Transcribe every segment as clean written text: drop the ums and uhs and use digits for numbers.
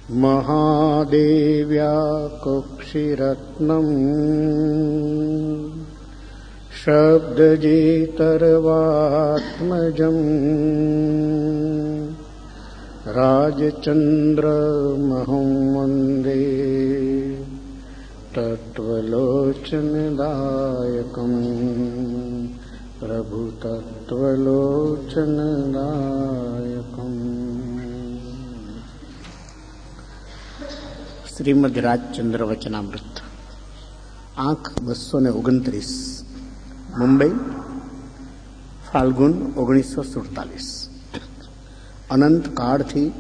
મહાદેવ્યા કુક્ષિરત્નમ શબ્દજેતર્વાત્મજં રાજચંદ્રમહં વંદે તત્વલોચનદાયકં પ્રભુ તત્વલોચનદાયકં. શ્રીમદ રાજચંદ્ર વચનામૃત, આંક 229, મુંબઈ, ફાલ્ગુન 1947. અનંત કાળથી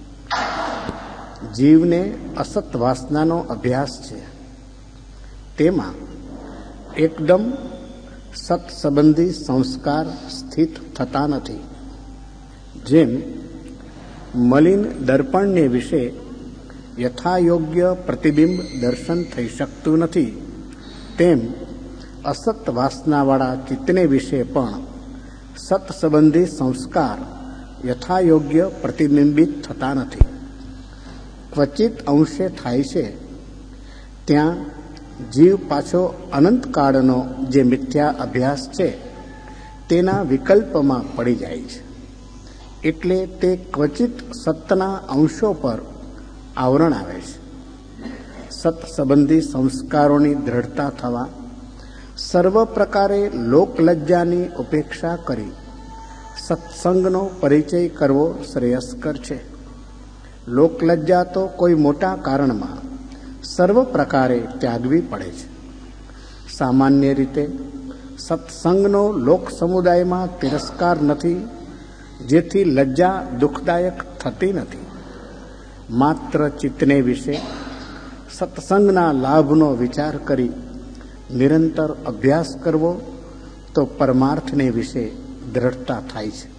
જીવને અસત વાસનાનો અભ્યાસ છે. તેમાં એકદમ સત સંબંધી સંસ્કાર સ્થિત થતા નથી. જેમ મલિન દર્પણને વિશે યથાયોગ્ય પ્રતિબિંબ દર્શન થઈ શકતું નથી, તેમ અસત વાસનાવાળા ચિત્તને વિશે પણ સત સંબંધી સંસ્કાર યથાયોગ્ય પ્રતિબિંબિત થતા નથી. ક્વચિત અંશે થાય છે. ત્યાં જીવ પાછો અનંતકાળનો જે મિથ્યા અભ્યાસ છે તેના વિકલ્પમાં પડી જાય છે. એટલે તે ક્વચિત સતના અંશો પર આવરણ આવે છે. સત સંબંધી સંસ્કારોની દ્રઢતા થવા સર્વ પ્રકારે લોકલજ્જાની ઉપેક્ષા કરી સત્સંગનો પરિચય કરવો શ્રેયસ્કર છે. લોકલજ્જા તો કોઈ મોટા કારણમાં સર્વ પ્રકારે ત્યાગવી પડે છે. સામાન્ય રીતે સત્સંગનો લોક સમુદાયમાં તિરસ્કાર નથી, જેથી લજ્જા દુઃખદાયક થતી નથી. માત્ર ચિત્તને વિશે સત્સંગના લાભનો વિચાર કરી નિરંતર અભ્યાસ કરવો તો પરમાર્થને વિશે દ્રઢતા થાય છે.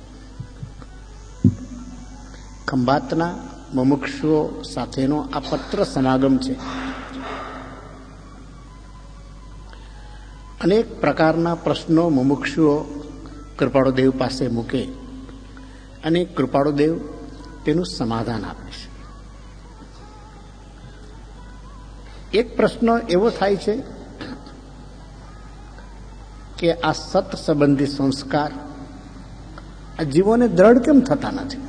ખંભાતના મુમુક્ષુઓ સાથેનો આ પત્ર સમાગમ છે. અનેક પ્રકારના પ્રશ્નો મુમુક્ષુઓ કૃપાળુદેવ પાસે મૂકે અને કૃપાળુદેવ તેનું સમાધાન આપે છે. એક પ્રશ્ન એવો થાય છે કે આ સત સંબંધી સંસ્કાર આ જીવોને દ્રઢ કેમ થતા નથી?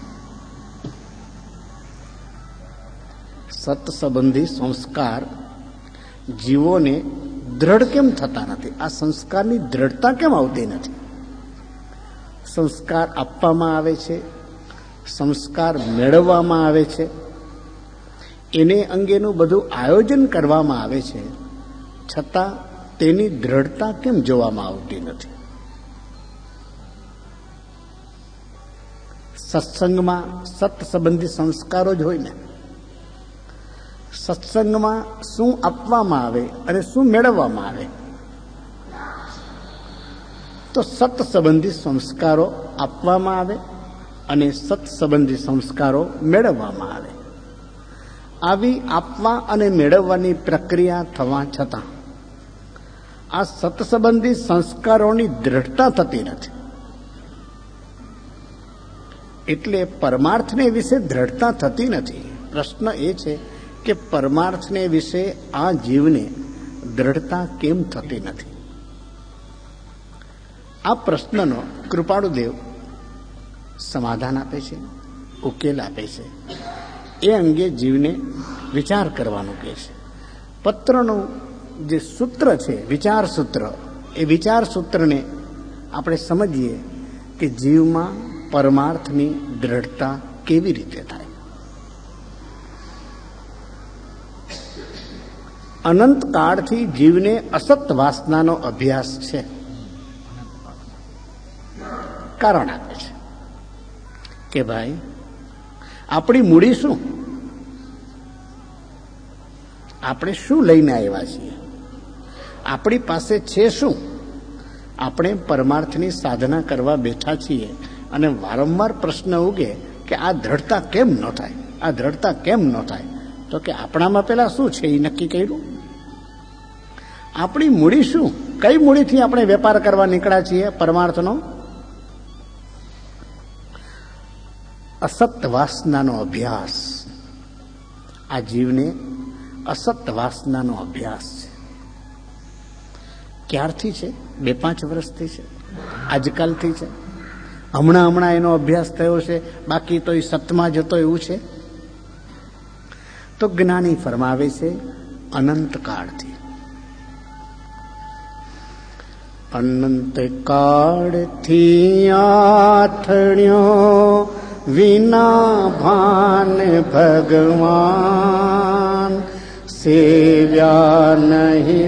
સત સંબંધી સંસ્કાર જીવોને દ્રઢ કેમ થતા નથી? આ સંસ્કારની દ્રઢતા કેમ આવતી નથી? સંસ્કાર આપવામાં આવે છે, સંસ્કાર મેળવવામાં આવે છે, એને અંગેનું બધું આયોજન કરવામાં આવે છે, છતાં તેની દ્રઢતા કેમ જોવામાં આવતી નથી? સત્સંગમાં સત સંબંધી સંસ્કારો જ હોય ને. સત્સંગમાં શું આપવામાં આવે અને શું મેળવવામાં આવે? તો સત સંબંધી સંસ્કારો આપવામાં આવે અને સત સંબંધી સંસ્કારો મેળવવામાં આવે. આવી આપવા અને મેળવવાની પ્રક્રિયા થવા છતાં આ સત સંબંધી સંસ્કારોની દ્રઢતા થતી નથી. એટલે પરમાર્થને વિશે દ્રઢતા થતી નથી. પ્રશ્ન એ છે કે પરમાર્થને વિશે આ જીવને દ્રઢતા કેમ થતી નથી? આ પ્રશ્નનો કૃપાળુદેવ સમાધાન આપે છે, ઉકેલ આપે છે. એ અંગે જીવને વિચાર કરવાનું કહે છે. પત્રનું જે સૂત્ર છે, વિચાર સૂત્ર, એ વિચાર સૂત્રને આપણે સમજીએ કે જીવમાં પરમાર્થની દ્રઢતા કેવી રીતે થાય. અનંત કાળથી જીવને અસત વાસનાનો અભ્યાસ છે. કારણ આપે છે કે ભાઈ, આપણી મૂડી શું? આપણે શું લઈને આવ્યા છીએ? આપણી પાસે છે શું? આપણે પરમાર્થની સાધના કરવા બેઠા છીએ અને વારંવાર પ્રશ્ન ઉગે કે આ દ્રઢતા કેમ ન થાય? આ દ્રઢતા કેમ ન થાય? તો કે આપણામાં પેલા શું છે એ નક્કી કર્યું? આપણી મૂડી શું? કઈ મૂડીથી આપણે વેપાર કરવા નીકળ્યા છીએ પરમાર્થનો? અસત વાસનાનો અભ્યાસ. આ જીવને અસત વાસનાનો અભ્યાસ છે. ક્યારથી છે? 2-5 વર્ષથી છે, આજકાલથી છે, હમણાં એનો અભ્યાસ થયો છે, બાકી તો એ સતમાં જતો એવું છે? તો જ્ઞાની ફરમાવે છે અનંત કાળથી. અનંત કાળથી આથણ્યો વિના ભાન ભગવાન, સેવ્યા નહીં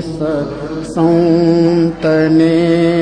સંતને,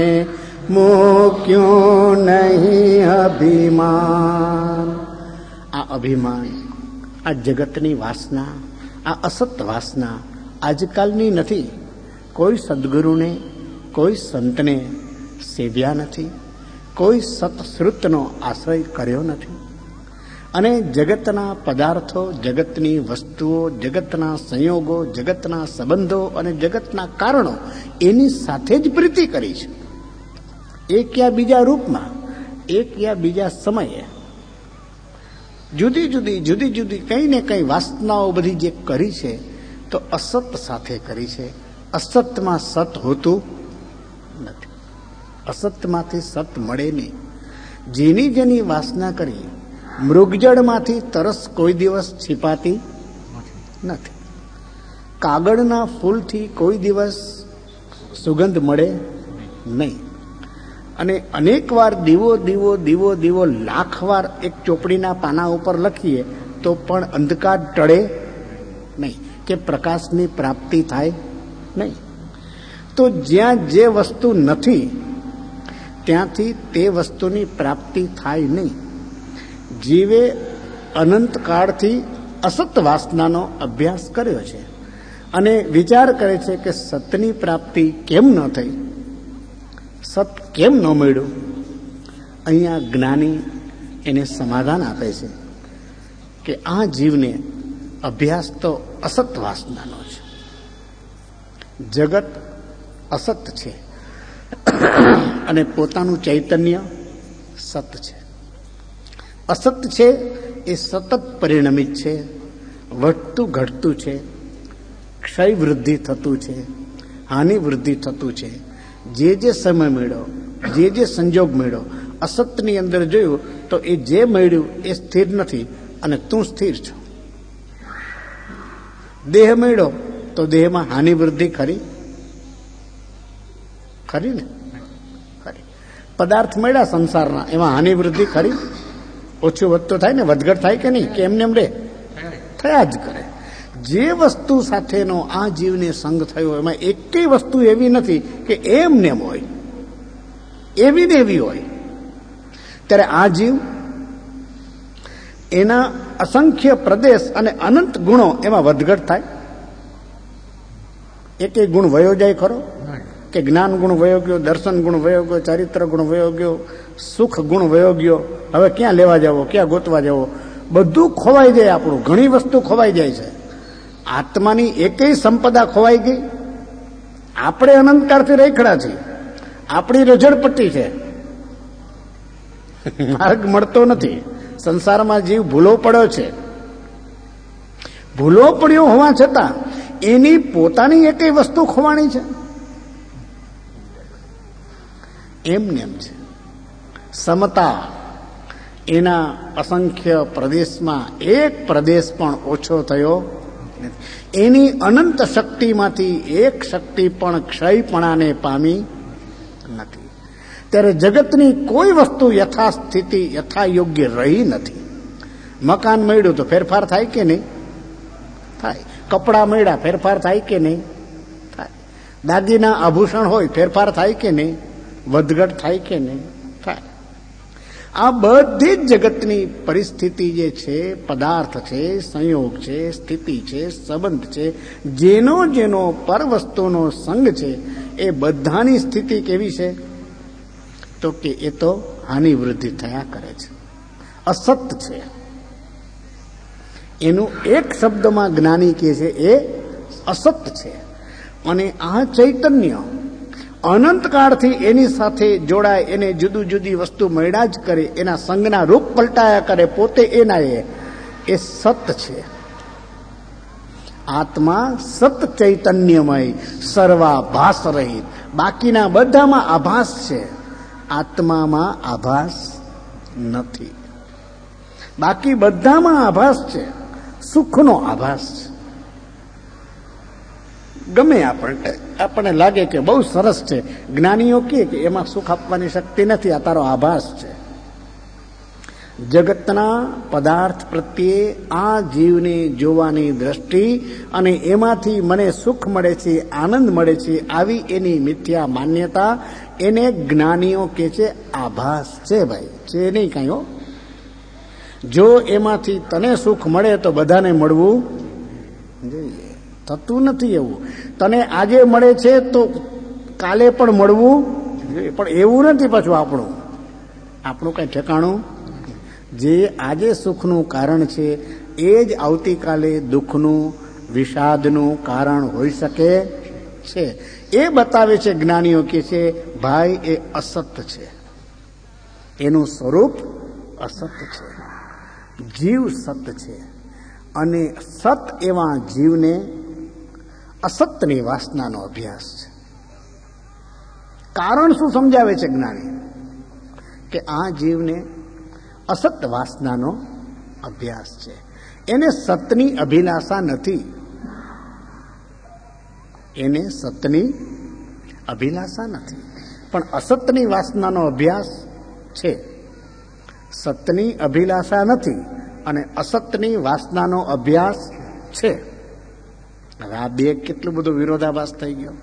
મૂક્યો નહીં અભિમાન. આ અભિમાન, આ જગતની વાસના, આ અસત વાસના આજકાલની નથી. કોઈ સદગુરુને, કોઈ સંતને સેવ્યા નથી, કોઈ સતશ્રુતનો આશ્રય કર્યો નથી, અને જગતના પદાર્થો, જગતની વસ્તુઓ, જગતના સંયોગો, જગતના સંબંધો અને જગતના કારણો એની સાથે જ પ્રીતિ કરી છે. એક યા બીજા રૂપમાં, એક યા બીજા સમયે જુદી જુદી કંઈ ને કંઈ વાસનાઓ બધી જે કરી છે તો અસત સાથે કરી છે. અસતમાં સત હોતું નથી, અસતમાંથી સત મળે નહીં. જેની વાસના કરી, મૃગજળમાંથી તરસ કોઈ દિવસ છીપાતી નથી, કાગળના ફૂલથી કોઈ દિવસ સુગંધ મળે નહીં. અને અનેક વાર દીવો દીવો દીવો દીવો લાખ વાર એક ચોપડીના પાના ઉપર લખીએ તો પણ અંધકાર ટળે નહીં કે પ્રકાશની પ્રાપ્તિ થાય નહીં. તો જ્યાં જે વસ્તુ નથી ત્યાંથી તે વસ્તુની પ્રાપ્તિ થાય નહીં. જીવે અનંત કાળથી અસત વાસનાનો અભ્યાસ કર્યો છે અને વિચાર કરે છે કે સતની પ્રાપ્તિ કેમ ન થઈ, સત કેમ ન મળ્યું. અહીંયા જ્ઞાની એને સમાધાન આપે છે કે આ જીવને અભ્યાસ તો અસત વાસનાનો છે. જગત અસત છે અને પોતાનું ચૈતન્ય સત છે. અસત છે એ સતત પરિણમિત છે, વધતું ઘટતું છે, ક્ષય વૃદ્ધિ થતું છે, હાનિ વૃદ્ધિ થતું છે. જે સમય મળ્યો, જે સંજોગ મળ્યો, અસતની અંદર જોયું તો એ જે મળ્યું એ સ્થિર નથી અને તું સ્થિર છો. દેહ મળ્યો તો દેહમાં હાનિ વૃદ્ધિ ખરી ને? ખરી. પદાર્થ મળ્યા સંસારના, એમાં હાનિ વૃદ્ધિ ખરી? ઓછું વધતો થાય ને, વધઘટ થાય કે નહીં? કે એમને એમ રે? થયા જ કરે. જે વસ્તુ સાથેનો આ જીવને સંગ થયો એમાં એકેય વસ્તુ એવી નથી કે એમને એમ હોય, એવી ને એવી હોય. ત્યારે આ જીવ એના અસંખ્ય પ્રદેશ અને અનંત ગુણો એમાં વધઘટ થાય. એકેય ગુણ વયો જાય ખરો? કે જ્ઞાન ગુણ વયો ગયો, દર્શન ગુણ વયો ગયો, ચારિત્ર ગુણ વયો ગયો, સુખ ગુણ વયો ગયો, હવે ક્યાં લેવા જવો, ક્યાં ગોતવા જવો? બધું ખોવાઈ જાય આપણું. ઘણી વસ્તુ ખોવાઈ જાય છે. આત્માની એકેય સંપદા ખોવાઈ ગઈ. આપણે અનંતકાળથી રેખડા છીએ, આપણી રજડપટ્ટી છે, માર્ગ મળતો નથી. સંસારમાં જીવ ભૂલો પડ્યો છે. ભૂલો પડ્યો હોવા છતાં એની પોતાની એકેય વસ્તુ ખોવાણી છે? એમને એમ છે. સમતા એના અસંખ્ય પ્રદેશમાં એક પ્રદેશ પણ ઓછો થયો. એની અનંત શક્તિમાંથી એક શક્તિ પણ ક્ષયપણાને પામી નથી. ત્યારે જગતની કોઈ વસ્તુ યથાસ્થિતિ યથા યોગ્ય રહી નથી. મકાન મળ્યું તો ફેરફાર થાય કે નહીં? થાય. કપડાં મળ્યા ફેરફાર થાય કે નહીં? થાય. દાગીના આભૂષણ હોય ફેરફાર થાય કે નહીં? વધઘટ થાય કે નહીં? થાય. આ બધી જ જગતની પરિસ્થિતિ જે છે, પદાર્થ છે, સંયોગ છે, સ્થિતિ છે, સંબંધ છે, જેનો પર વસ્તુનો સંગ છે, એ બધાની સ્થિતિ કેવી છે? તો કે એ તો હાનિ વૃદ્ધિ થયા કરે છે, અસત છે. એનું એક શબ્દમાં જ્ઞાની કહે છે એ અસત છે. અને આ ચૈતન્ય અનંતકાળથી એની સાથે જોડાય, એને જુદી જુદી વસ્તુ મળ્યા જ કરે, એના સંગના રૂપ પલટાયા કરે, પોતે એના એ સત છે. આત્મા સત ચૈતન્યમય સર્વાભાસ રહિત. બાકીના બધામાં આભાસ છે, આત્મામાં આભાસ નથી. બાકી બધામાં આભાસ છે, સુખનો આભાસ છે. ગમે આપણને લાગે કે બહુ સરસ છે, જ્ઞાનીઓ કહે કે એમાં સુખ આપવાની શક્તિ નથી, આ તારો આભાસ છે. જગતના પદાર્થ પ્રત્યે આ જીવને જોવાની દ્રષ્ટિ અને એમાંથી મને સુખ મળે છે, આનંદ મળે છે, આવી એની મિથ્યા માન્યતા, એને જ્ઞાનીઓ કહે છે આભાસ છે. ભાઈ છે નહીં કાંઈ. જો એમાંથી તને સુખ મળે તો બધાને મળવું જોઈએ. થતું નથી એવું. તને આજે મળે છે તો કાલે પણ મળવું જોઈએ, પણ એવું નથી. પાછું આપણું કઈ ઠેકાણું. જે આજે સુખનું કારણ છે એ જ આવતીકાલે દુઃખનું, વિષાદનું કારણ હોઈ શકે છે. એ બતાવે છે જ્ઞાનીઓ કે છે ભાઈ એ અસત છે, એનું સ્વરૂપ અસત છે, જીવ સત છે. અને સત એવા જીવને અસતની વાસનાનો અભ્યાસ છે. કારણ શું સમજાવે છે જ્ઞાની? કે આ જીવને અસત વાસનાનો અભ્યાસ છે. એને સતની અભિલાષા નથી. એને સતની અભિલાષા નથી, પણ અસતની વાસનાનો અભ્યાસ છે. સતની અભિલાષા નથી અને અસતની વાસનાનો અભ્યાસ છે. હવે આ બે કેટલું બધું વિરોધાભાસ થઈ ગયો.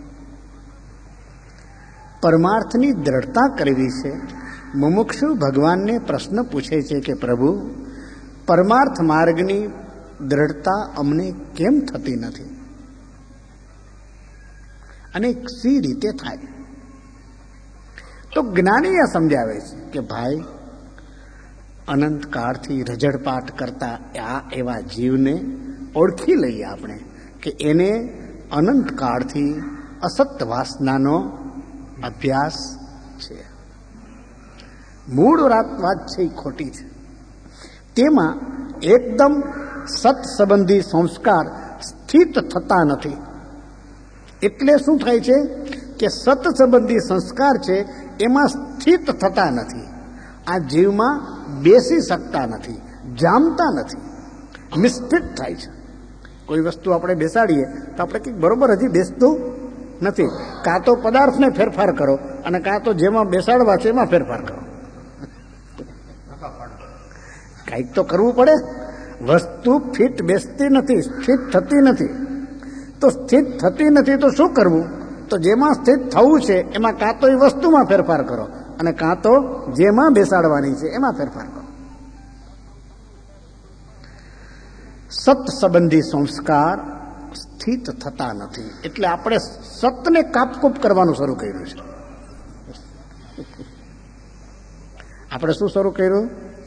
પરમાર્થની દ્રઢતા કરવી છે. મુમુક્ષુ ભગવાનને પ્રશ્ન પૂછે છે કે પ્રભુ, પરમાર્થ માર્ગની દ્રઢતા અમને કેમ થતી નથી અને સી રીતે થાય? તો જ્ઞાની સમજાવે છે કે ભાઈ, અનંતકાળથી રજડપાટ કરતા આ એવા જીવને ઓળખી લઈએ આપણે કે એને અનંતકાળથી અસત વાસનાનો અભ્યાસ છે. મૂળ વાત છે એ ખોટી છે. તેમાં એકદમ સત સંબંધી સંસ્કાર સ્થિત થતા નથી. એટલે શું થાય છે કે સત સંબંધી સંસ્કાર છે એમાં સ્થિત થતા નથી. આ જીવમાં બેસી શકતા નથી, જામતા નથી, મિસફિટ થાય છે. કોઈ વસ્તુ આપણે બેસાડીએ તો આપણે કંઈક બરોબર હજી બેસતું નથી. કાં તો પદાર્થને ફેરફાર કરો અને કાં તો જેમાં બેસાડવા છે એમાં ફેરફાર કરો. કંઈક તો કરવું પડે. વસ્તુ ફિટ બેસતી નથી, સ્થિત થતી નથી. તો સ્થિત થતી નથી તો શું કરવું? તો જેમાં સ્થિત થવું છે એમાં કાં તો એ વસ્તુમાં ફેરફાર કરો અને કાં તો જેમાં બેસાડવાની છે એમાં ફેરફાર કરો. સત સંબંધી સંસ્કાર સ્થિત થતા નથી. એટલે આપણે સતને કાપકૂપ કરવાનું શરૂ કર્યું છે. આપણે શું શરૂ કર્યું?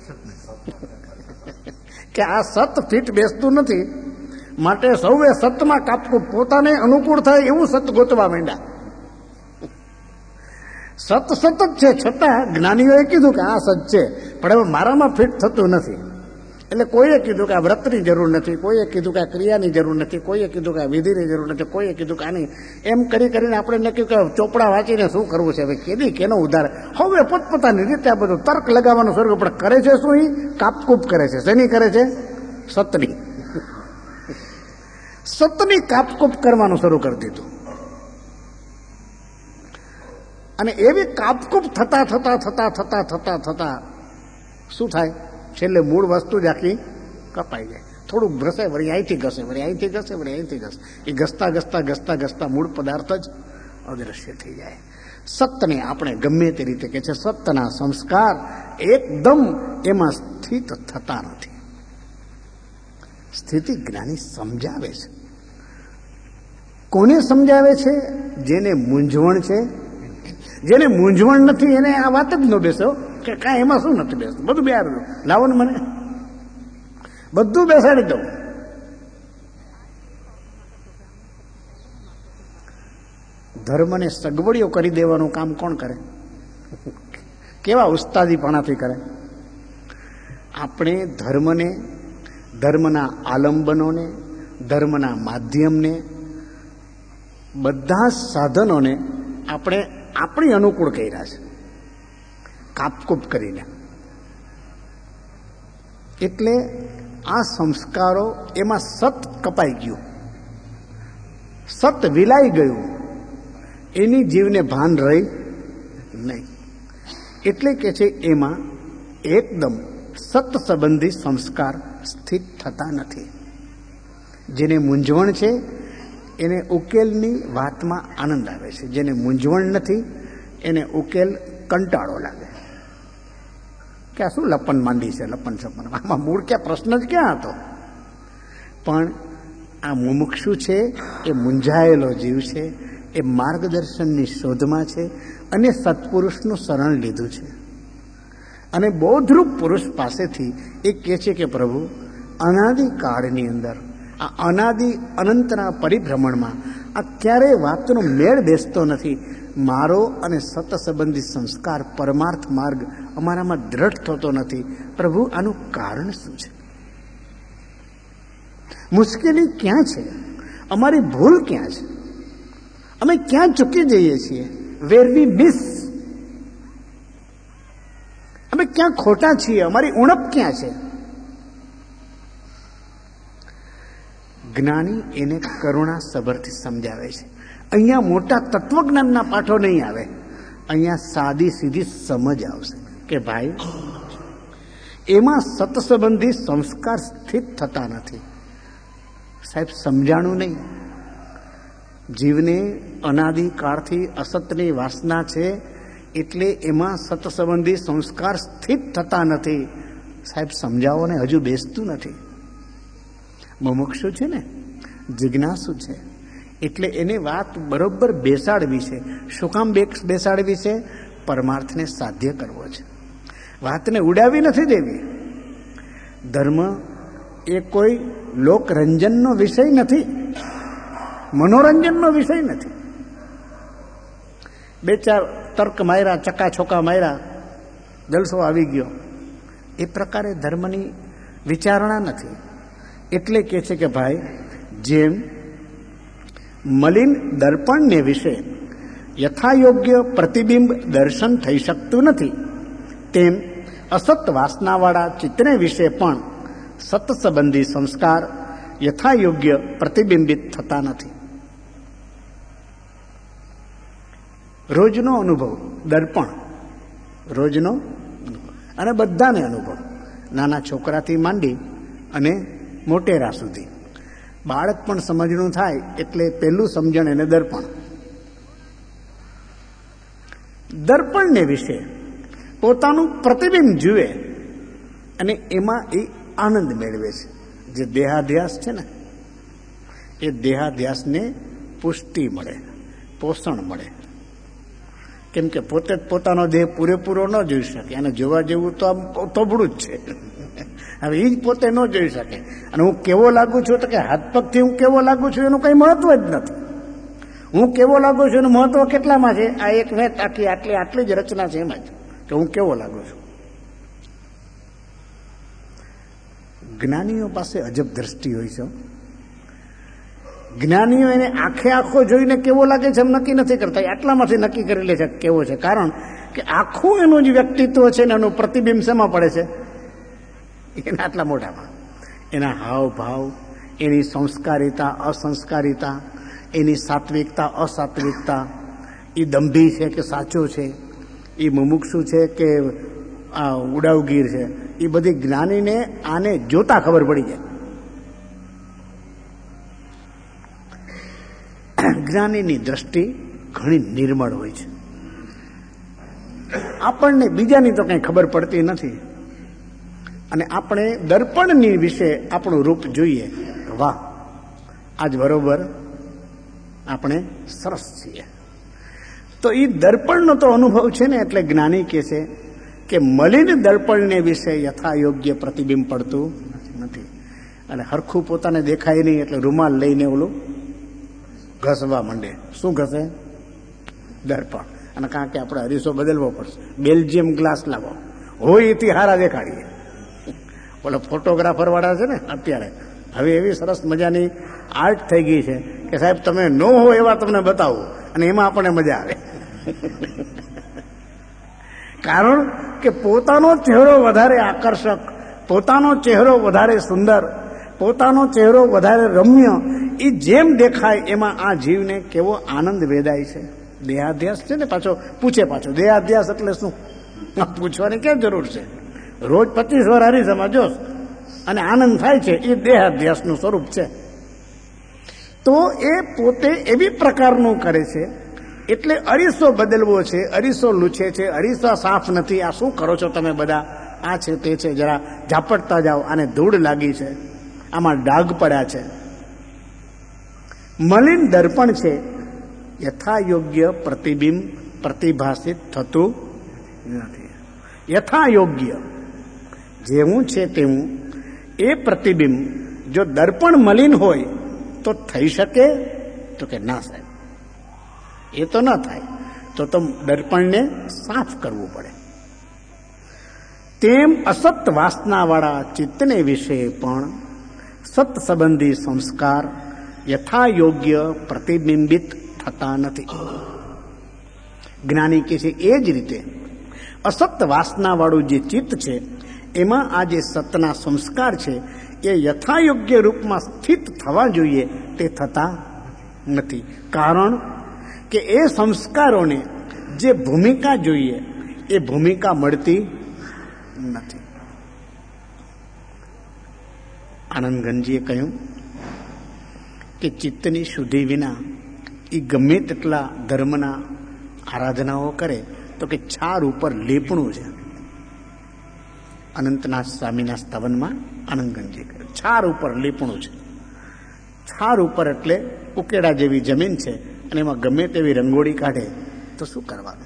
કે આ સત ફિટ બેસતું નથી, માટે સૌએ સતમાં કાપકૂપ, પોતાને અનુકૂળ થાય એવું સત ગોતવા માંડ્યા. સત સત જ છે, છતાં જ્ઞાનીઓએ કીધું કે આ સત છે, પણ હવે મારામાં ફિટ થતું નથી. એટલે કોઈએ કીધું કે આ વ્રતની જરૂર નથી, કોઈએ કીધું કે આ ક્રિયાની જરૂર નથી, કોઈએ કીધું કે આ વિધિની જરૂર નથી, કોઈએ કીધું કે આની. એમ કરીને આપણે નક્કી કે ચોપડા વાંચીને શું કરવું છે? હવે કેદી કેનો ઉધાર? હવે પોતપોતાની રીતે આ બધું તર્ક લગાવવાનું શરૂ. પણ કરે છે શું? એ કાપકૂપ કરે છે. શેની કરે છે? સતની. સતની કાપકૂપ કરવાનું શરૂ કરી દીધું. અને એવી કાપકૂપ થતા શું થાય? છેલ્લે મૂળ વસ્તુ જ આખી કપાઈ જાય. થોડુંક ઘસે, વળી અહીંથી ઘસે, વળી અહીંથી ઘસે, વળી અહીંથી ઘસે. એ ઘસતા મૂળ પદાર્થ જ અદૃશ્ય થઈ જાય. સતને આપણે ગમે તે રીતે કે છે, સતના સંસ્કાર એકદમ એમાં સ્થિત થતા નથી. સ્થિતિ જ્ઞાની સમજાવે છે. કોને સમજાવે છે? જેને મૂંઝવણ છે. જેને મૂંઝવણ નથી એને આ વાત જ ન બેસો કે કાંઈ એમાં શું નથી બેસતું, બધું બેહાડી દો. લાવો ને મને બધું બેસાડી દઉં. ધર્મને સગવડીઓ કરી દેવાનું કામ કોણ કરે? કેવા ઉસ્તાદીપણાથી કરે? આપણે ધર્મને, ધર્મના આલંબનોને, ધર્મના માધ્યમને, બધા સાધનોને આપણે આપણી અનુકૂળ કર્યા છે, કાપકૂપ કરીને. એટલે આ સંસ્કારો, એમાં સત કપાઈ ગયું, સત વિલાઈ ગયું, એની જીવને ભાન રહી નહીં. એટલે કે છે એમાં એકદમ સત સંબંધી સંસ્કાર સ્થિત થતા નથી. જેને મૂંઝવણ છે એને ઉકેલની વાતમાં આનંદ આવે છે, જેને મૂંઝવણ નથી એને ઉકેલ કંટાળો લાગે કે આ શું લપન માંડી છે, લપન છપન, આમાં મૂળ ક્યાં, પ્રશ્ન જ ક્યાં હતો. પણ આ મુમુક્ષુ છે એ મૂંઝાયેલો જીવ છે, એ માર્ગદર્શનની શોધમાં છે અને સત્પુરુષનું શરણ લીધું છે. અને બોધરૂપ પુરુષ પાસેથી એ કહે છે કે પ્રભુ, અનાદિ કાળની અંદર આ અનાદિ અનંતના પરિભ્રમણમાં આ ક્યારેય વાતનો મેળ બેસતો નથી. મારો અને સત સંબંધી સંસ્કાર, પરમાર્થ માર્ગ અમારામાં દ્રઢ થતો નથી. પ્રભુ, આનું કારણ શું છે? મુશ્કેલી ક્યાં છે? અમારી ભૂલ ક્યાં છે? અમે ક્યાં ચૂકી જઈએ છીએ? વેર વી મિસ, અમે ક્યાં ખોટા છીએ? અમારી ઉણપ ક્યાં છે? જ્ઞાની એને કરુણા સભરથી સમજાવે છે. અહીંયા મોટા તત્વજ્ઞાનના પાઠો નહીં આવે, અહીંયા સાદી સીધી સમજ આવશે કે ભાઈ, એમાં સત્સંબંધી સંસ્કાર સ્થિત થતા નથી. સાહેબ, સમજાણું નહીં. જીવને અનાદિકાળથી અસતની વાસના છે, એટલે એમાં સત્સંબંધી સંસ્કાર સ્થિત થતા નથી. સાહેબ, સમજાવો ને, હજુ બેસતું નથી. મુમુક્ષુ છે ને, જિજ્ઞાસુ છે, એટલે એને વાત બરોબર બેસાડવી છે. શું કામ બેસાડવી છે? પરમાર્થને સાધ્ય કરવો છે. વાતને ઉડાવી નથી દેવી. ધર્મ એ કોઈ લોકરંજનનો વિષય નથી, મનોરંજનનો વિષય નથી. બે ચાર તર્ક માર્યા, ચકાછોકા માર્યા, જલસો આવી ગયો, એ પ્રકારે ધર્મની વિચારણા નથી. એટલે કે છે કે ભાઈ, જેમ મલિન દર્પણને વિશે યથાયોગ્ય પ્રતિબિંબ દર્શન થઈ શકતું નથી, તેમ અસત વાસનાવાળા ચિત્રને વિશે પણ સત સંબંધી સંસ્કાર યથાયોગ્ય પ્રતિબિંબિત થતા નથી. રોજનો અનુભવ, દર્પણ રોજનો, અને બધાને અનુભવ, નાના છોકરાથી માંડી અને મોટેરા સુધી. બાળક પણ સમજણું થાય એટલે પહેલું સમજણ એને દર્પણ. દર્પણને વિશે પોતાનું પ્રતિબિંબ જુએ અને એમાં એ આનંદ મેળવે છે. જે દેહાધ્યાસ છે ને, એ દેહાધ્યાસને પુષ્ટિ મળે, પોષણ મળે. કેમ કે પોતે જ પોતાનો દેહ પૂરેપૂરો ન જોઈ શકે, અને જોવા જેવું તો આમ તોબડું જ છે. હવે એ જ પોતે ન જોઈ શકે, અને હું કેવો લાગુ છું તો કે હાથ પગથી હું કેવો લાગુ છું એનું કંઈ મહત્વ જ નથી. હું કેવો લાગુ છું એનું મહત્વ કેટલામાં છે? આ એક વેત, આટલી જ રચના છે એમાં જ, કે હું કેવો લાગુ છું. જ્ઞાનીઓ પાસે અજબ દ્રષ્ટિ હોય છે. જ્ઞાનીઓ એને આખે આખો જોઈને કેવો લાગે છે એમ નક્કી નથી કરતા, આટલામાંથી નક્કી કરી લે છે કેવો છે. કારણ કે આખું એનું જે વ્યક્તિત્વ છે ને, એનું પ્રતિબિંબ શેમાં પડે છે? એના આટલા મોટામાં. એના હાવભાવ, એની સંસ્કારિતા, અસંસ્કારિતા, એની સાત્વિકતા, અસાત્વિકતા, એ દંભી છે કે સાચો છે, એ મુમુક્ષુ છે કે આ ઉડાવગીર છે, એ બધી જ્ઞાનીને આને જોતા ખબર પડી જાય. જ્ઞાનીની દ્રષ્ટિ ઘણી નિર્મળ હોય છે. આપણને બીજાની તો કંઈ ખબર પડતી નથી, અને આપણે દર્પણની વિશે આપણું રૂપ જોઈએ, વાહ, આજ બરોબર આપણે સરસ છીએ. તો એ દર્પણનો તો અનુભવ છે ને, એટલે જ્ઞાની કહે છે કે મલિન દર્પણને વિશે યથાયોગ્ય પ્રતિબિંબ પડતું નથી. અને હરખું પોતાને દેખાય નહીં એટલે રૂમાલ લઈને ઓલું ઘસવા માંડે. શું ઘસે? દર્પણ. અને કારણ કે આપણે અરીસો બદલવો પડશે, બેલ્જિયમ ગ્લાસ લાવો, હોય એથી હારા દેખાડીએ. ઓલા ફોટોગ્રાફર વાળા છે ને અત્યારે, હવે એવી સરસ મજાની આર્ટ થઈ ગઈ છે કે સાહેબ તમે ન હો એવા તમને બતાવો અને એમાં આપણને મજા આવે. કારણ કે પોતાનો ચહેરો વધારે આકર્ષક, પોતાનો ચહેરો વધારે સુંદર, પોતાનો ચહેરો વધારે રમ્ય, એ જેમ દેખાય એમાં આ જીવને કેવો આનંદ વેદાય છે. દેહાધ્યાસ છે ને, પાછો દેહાધ્યાસ એટલે શું પૂછવાની ક્યાં જરૂર છે? રોજ 25 વાર હરીસમાં જોશ અને આનંદ થાય છે, એ દેહાધ્યાસનું સ્વરૂપ છે. તો એ પોતે એવી પ્રકારનું કરે છે. એટલે અરીસો બદલવો છે, અરીસો લૂછે છે, અરીસો સાફ નથી, આ શું કરો છો તમે બધા, આ છે તે છે, જરા ઝાપટતા જાઓ, આને ધૂળ લાગી છે, આમાં ડાઘ પડ્યા છે. મલિન દર્પણ છે, યથાયોગ્ય પ્રતિબિંબ પ્રતિભાષિત થતું નથી. યથાયોગ્ય જેવું છે તેવું એ પ્રતિબિંબ જો દર્પણ મલિન હોય તો થઈ શકે? તો કે ના સાહેબ, એ તો ન થાય. તો દર્પણને સાફ કરવું પડે. તેમ અસત વાસનાવાળા ચિત્તને વિશે પણ સત સંબંધી સંસ્કાર યથાયોગ્ય પ્રતિબિંબિત થતા નથી. જ્ઞાની કે છે એ જ રીતે અસત વાસનાવાળું જે ચિત્ત છે એમાં આ જે સતના સંસ્કાર છે એ યથાયોગ્ય રૂપમાં સ્થિત થવા જોઈએ, તે થતા નથી. કારણ કે એ સંસ્કારોને જે ભૂમિકા જોઈએ એ ભૂમિકા મળતી નથી. આનંદગંજીએ કહ્યું કે ચિત્તની શુદ્ધિ વિના એ ગમે તેટલા ધર્મના આરાધનાઓ કરે તો કે છાર ઉપર લેપણું છે. અનંતનાથ સ્વામીના સ્તવનમાં આનંદગંજી કહ્યું છાર ઉપર લેપણું છે. છાર ઉપર એટલે ઉકેડા જેવી જમીન છે અને એમાં ગમે તેવી રંગોળી કાઢે તો શું કરવાનું?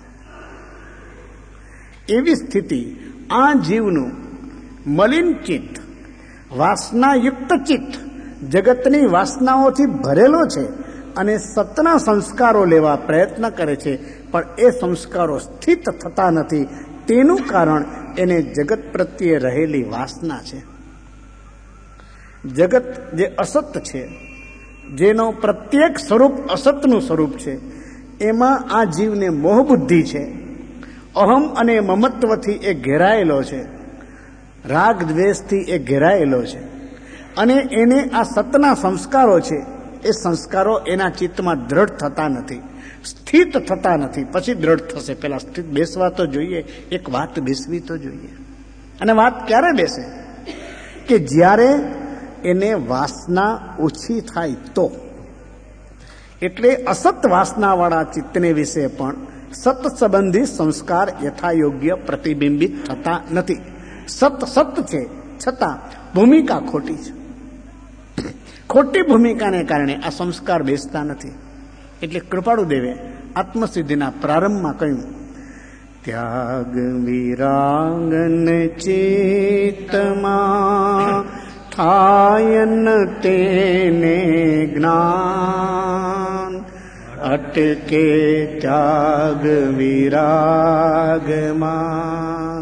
એવી સ્થિતિ આ જીવનું મલિન ચિત્ત, વાસનાયુક્ત ચિત્ત, જગતની વાસનાઓથી ભરેલો છે અને સતના સંસ્કારો લેવા પ્રયત્ન કરે છે, પણ એ સંસ્કારો સ્થિત થતા નથી. તેનું કારણ એને જગત પ્રત્યે રહેલી વાસના છે. જગત જે અસત છે, જેનો પ્રત્યેક સ્વરૂપ અસતનું સ્વરૂપ છે, એમાં આ જીવને મોહબુદ્ધિ છે. અહમ અને મમત્વથી એ ઘેરાયેલો છે, રાગ દ્વેષથી એ ઘેરાયેલો છે અને એને આ સતના સંસ્કારો છે, એ સંસ્કારો એના ચિત્તમાં દ્રઢ થતા નથી, સ્થિત થતા નથી. પછી દ્રઢ થશે, પેલા સ્થિત બેસવા તો જોઈએ, એક વાત બેસવી તો જોઈએ. અને વાત ક્યારે બેસે? કે જ્યારે એને વાસના ઓછી થાય તો. એટલે અસત વાસનાવાળા ચિત્તને વિશે પણ સત સંબંધી સંસ્કાર યથાયોગ્ય પ્રતિબિંબિત થતા નથી. સત છે, છતાં ભૂમિકા ખોટી છે. ખોટી ભૂમિકાને કારણે આ સંસ્કાર બેસતા નથી. એટલે કૃપાળુદેવે આત્મસિદ્ધિના પ્રારંભમાં કહ્યું, ત્યાગ વિરાગન ચિત્તમાં થાયન તેને જ્ઞાન, અટકે ત્યાગ વિરાગમાં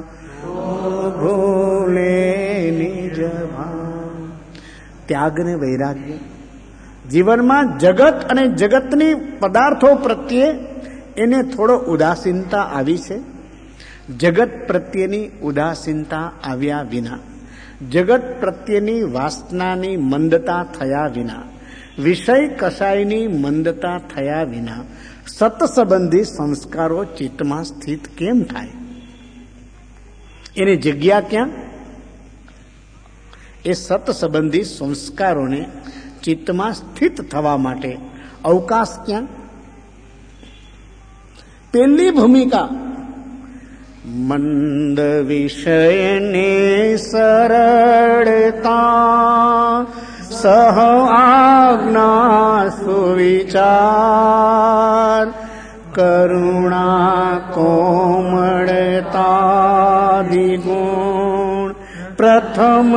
ભૂલે નિજ ભાન. ત્યાગ ને વૈરાગ્ય જીવનમાં જગત અને જગતની પદાર્થો પ્રત્યે એને થોડો ઉદાસીનતા આવી છે. જગત પ્રત્યેની ઉદાસીનતા આવ્યા વિના, જગત પ્રત્યેની વાસનાની મંદતા થયા વિના, વિષય કસાયની મંદતા થયા વિના સત સંબંધી સંસ્કારો ચિત્તમાં સ્થિત કેમ થાય? એની જગ્યા ક્યાં? એ સત સંબંધી સંસ્કારોને ચિત્તમાં સ્થિત થવા માટે અવકાશ ક્યાં? પહેલી ભૂમિકા મંદ વિષયને સરળતા સહ આજ્ઞા સુવિચાર કરુણા કોમળતા દિગુણ પ્રથમ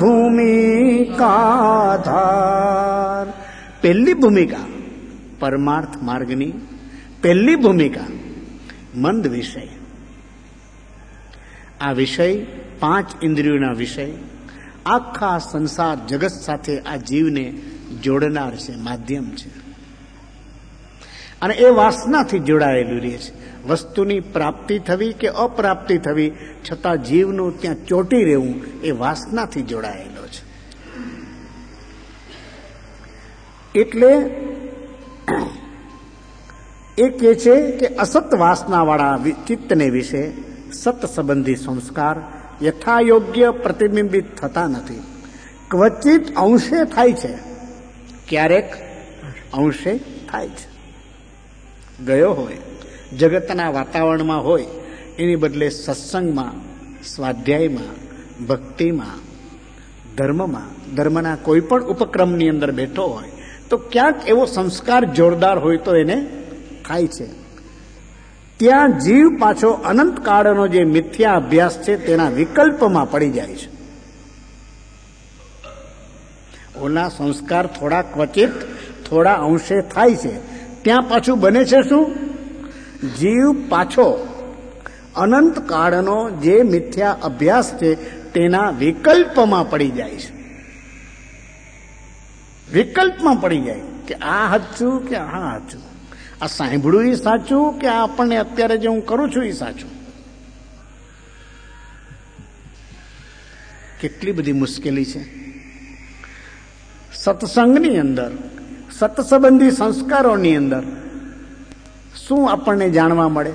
ભૂમિકાધાર. પહેલી ભૂમિકા પરમાર્થ માર્ગની પહેલી ભૂમિકા મંદ વિષય. આ વિષય 5 ઇન્દ્રિયોના વિષય આખા સંસાર જગત સાથે આ જીવને જોડનાર છે, માધ્યમ છે. અને એ વાસનાથી જોડાયેલું રહે છે. વસ્તુની પ્રાપ્તિ થવી કે અપ્રાપ્તિ થવી છતાં જીવનું ત્યાં ચોંટી રહેવું એ વાસનાથી જોડાયેલો છે. એટલે એ કહે છે કે અસત વાસનાવાળા ચિત્તને વિશે સત સંબંધી સંસ્કાર યથાયોગ્ય પ્રતિબિંબિત થતા નથી. ક્વચિત અંશે થાય છે, ક્યારેક અંશે થાય છે. ગયો હોય, જગતના વાતાવરણમાં હોય, એની બદલે સત્સંગમાં, સ્વાધ્યાયમાં, ભક્તિમાં, ધર્મના કોઈ પણ ઉપક્રમની અંદર બેઠો હોય તો ક્યાંક એવો સંસ્કાર જોરદાર હોય તો એને થાય છે. ત્યાં જીવ પાછો અનંતકાળનો જે મિથ્યા અભ્યાસ છે તેના વિકલ્પમાં પડી જાય છે. ઓલા સંસ્કાર થોડા ક્વચિત, થોડા અંશે થાય છે. ત્યાં પાછું બને છે શું? જીવ પાછો અનંતકાળનો જે મિથ્યા અભ્યાસ છે તેના વિકલ્પમાં પડી જાય છે. વિકલ્પમાં પડી જાય કે આ સાચું કે આ સાચું, આ સાંભળ્યું એ સાચું કે આ આપણને અત્યારે જે હું કરું છું એ સાચું. કેટલી બધી મુશ્કેલી છે. સત્સંગની અંદર, સત્સંબંધી સંસ્કારોની અંદર શું આપણને જાણવા મળે?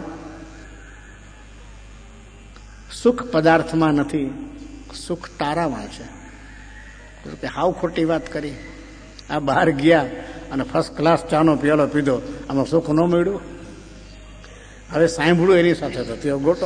સુખ પદાર્થમાં નથી, સુખ તારામાં છે. હાવ ખોટી વાત કરી. આ બહાર ગયા અને ફર્સ્ટ ક્લાસ ચાનો પ્યાલો પીધો, આમાં સુખ ન મળ્યું. હવે સાંભળ્યું એની સાથે થયો ગોટો.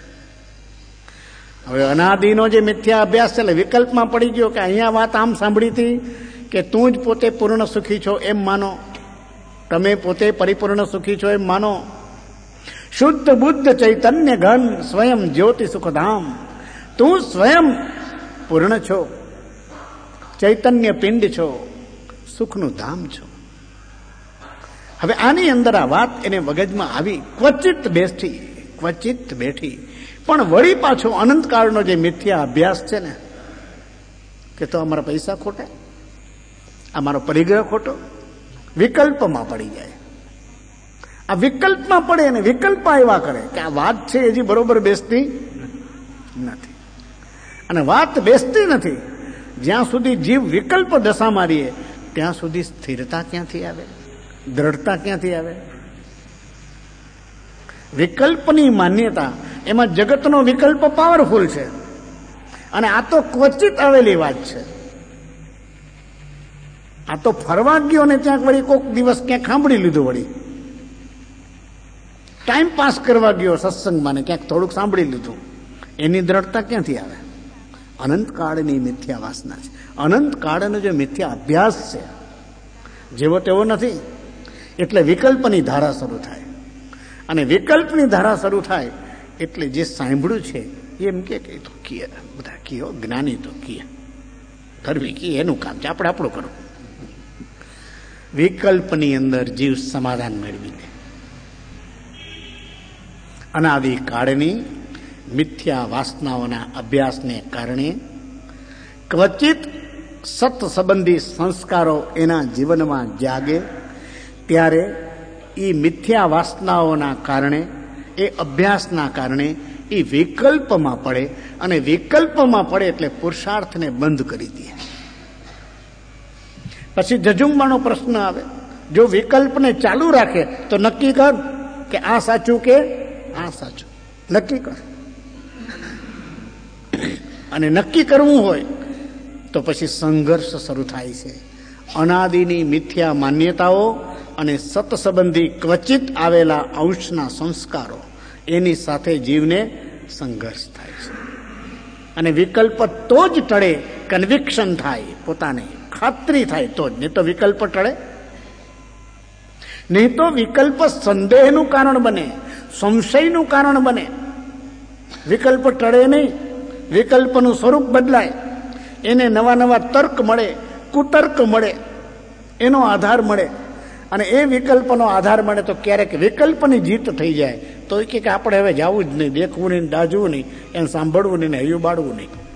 હવે અનાદિનો જે મિથ્યા અભ્યાસ છે એટલે વિકલ્પમાં પડી ગયો કે અહીંયા વાત આમ સાંભળી હતી કે તું જ પોતે પૂર્ણ સુખી છો એમ માનો, તમે પોતે પરિપૂર્ણ સુખી છો એમ માનો. શુદ્ધ બુદ્ધ ચૈતન્ય ઘન સ્વયં જ્યોતિ સુખધામ, તું સ્વયં પૂર્ણ છો, ચૈતન્ય પિંડ છો, સુખનું ધામ છો. હવે આની અંદર આ વાત એને મગજમાં આવી, ક્વચિત બેઠી, પણ વળી પાછો અનંતકાળનો જે મિથ્યા અભ્યાસ છે ને કે તો અમારા પૈસા ખોટા, અમારો પરિગ્રહ ખોટો, વિકલ્પમાં પડી જાય. આ વિકલ્પમાં પડે અને વિકલ્પ આવ્યા કરે કે આ વાત છે હજી બરોબર બેસતી નથી. અને વાત બેસતી નથી જ્યાં સુધી જીવ વિકલ્પ દશામાં રહીએ ત્યાં સુધી સ્થિરતા ક્યાંથી આવે, દ્રઢતા ક્યાંથી આવે? વિકલ્પની માન્યતા, એમાં જગતનો વિકલ્પ પાવરફુલ છે અને આ તો ક્વચિત આવેલી વાત છે. આ તો ફરવા ગયો ને ત્યાં વળી કોઈક દિવસ ક્યાંક સાંભળી લીધું, વળી ટાઈમ પાસ કરવા ગયો સત્સંગમાં ને ક્યાંક થોડુંક સાંભળી લીધું, એની દ્રઢતા ક્યાંથી આવે? અનંતકાળની મિથ્યા વાસના છે. અનંતકાળનો જે મિથ્યા અભ્યાસ છે જેવો તેવો નથી. એટલે વિકલ્પની ધારા શરૂ થાય, અને વિકલ્પની ધારા શરૂ થાય એટલે જે સાંભળ્યું છે એમ કે તો કીએ, બધા કીઓ જ્ઞાની તો કીએ, કરવી કીએ એનું કામ છે, આપણે આપણું કરવું. વિકલ્પની અંદર જીવ સમાધાન મેળવી લે. અનાદિકાળની મિથ્યા વાસનાઓના અભ્યાસને કારણે ક્વચિત સત સંબંધી સંસ્કારો એના જીવનમાં જાગે ત્યારે એ મિથ્યા વાસનાઓના કારણે, એ અભ્યાસના કારણે એ વિકલ્પમાં પડે, અને વિકલ્પમાં પડે એટલે પુરુષાર્થને બંધ કરી દે. પછી જજુમવાનો પ્રશ્ન આવે. જો વિકલ્પને ચાલુ રાખે તો નક્કી કર કે આ સાચું કે આ સાચું, નક્કી કર. અને નક્કી કરવું હોય તો પછી સંઘર્ષ શરૂ થાય છે. અનાદિની મિથ્યા માન્યતાઓ અને સત્સંબંધી ક્વચિત આવેલા અંશના સંસ્કારો, એની સાથે જીવને સંઘર્ષ થાય છે. અને વિકલ્પ તો જ ટળે, કન્વિક્શન થાય, પોતાને ખાતરી થાય તો જ, નહીં તો વિકલ્પ ટળે નહીં. તો વિકલ્પ સંદેહનું કારણ બને, સંશયનું કારણ બને. વિકલ્પ ટળે નહીં, વિકલ્પનું સ્વરૂપ બદલાય, એને નવા નવા તર્ક મળે, કુતર્ક મળે, એનો આધાર મળે. અને એ વિકલ્પનો આધાર મળે તો ક્યારેક વિકલ્પની જીત થઈ જાય તો એ કે આપણે હવે જવું જ નહીં, દેખવું નહીં, દાજવું નહીં, એને સાંભળવું નહીં, હૈયું બાળવું નહીં.